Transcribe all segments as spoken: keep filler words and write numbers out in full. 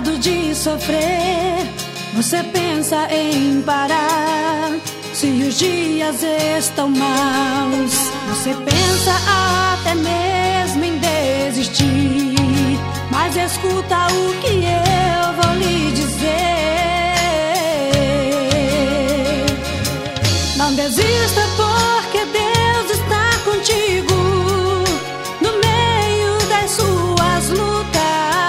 cansado de sofrer, você pensa em parar. Se os dias estão maus, você pensa até mesmo em desistir. Mas escuta o que eu vou lhe dizer. Não desista, porque Deus está contigo no meio das suas lutas.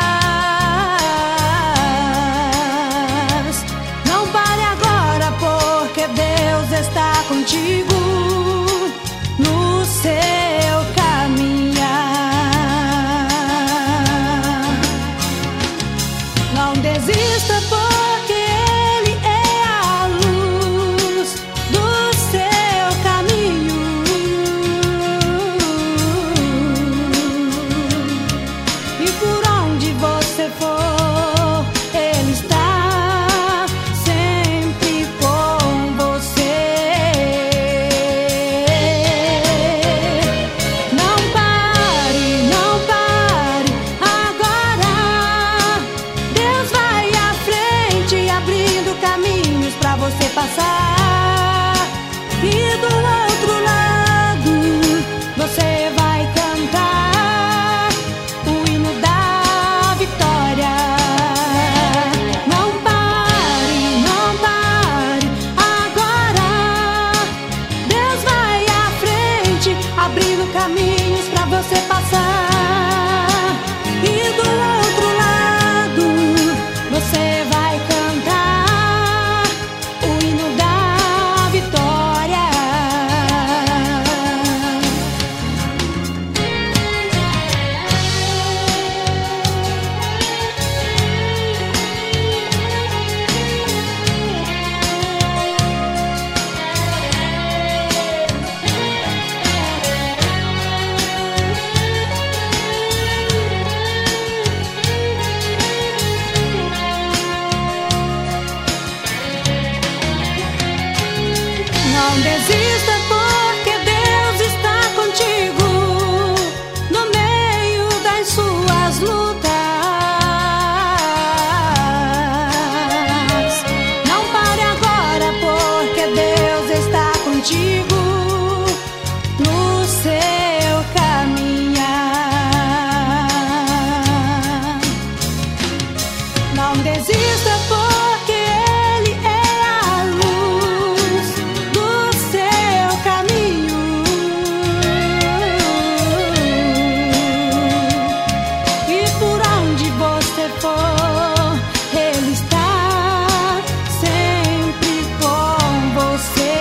Não pare agora, porque Deus está contigo no seu caminhar. Não desista, porque Ele é a luz do seu caminho. E por onde você for, Ele está sempre com você. Não pare, não pare agora. Deus vai à frente, abrindo caminhos pra você passar. E do outro lado você vai cantar o hino da vitória. Não pare, não pare agora. Deus vai à frente, abrindo caminhos pra você passar. E do outro lado você vai cantar o hino da vitória. Não desista, porque Deus está contigo no meio das suas lutas. Não pare agora, porque Deus está contigo no seu caminhar. Não desista, porque Ele é a luz do seu caminho. E por onde você for, Ele está sempre com você.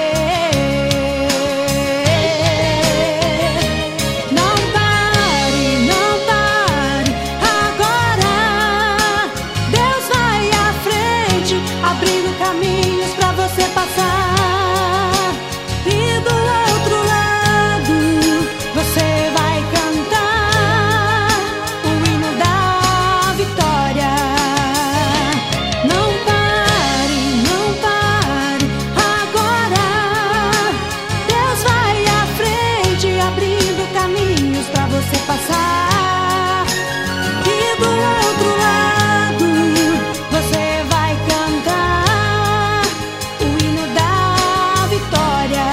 Não pare, não pare agora. Deus vai à frente, abrindo caminhos pra você passar. E do outro lado você vai cantar o hino da vitória. Não pare, não pare agora. Deus vai à frente, abrindo caminhos pra você passar. E do outro lado você vai cantar o hino da vitória.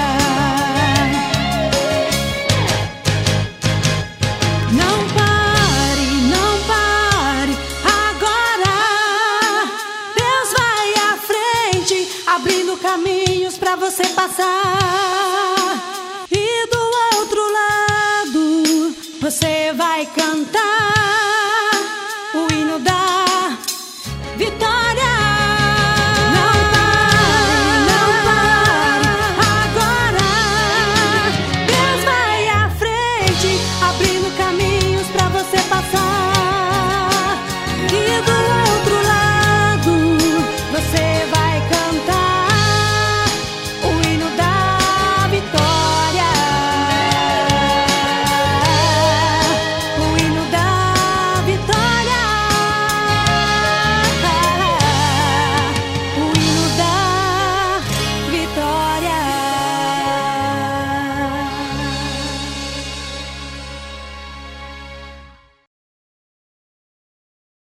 Não pare, não pare agora. Deus vai à frente, abrindo caminhos pra você passar.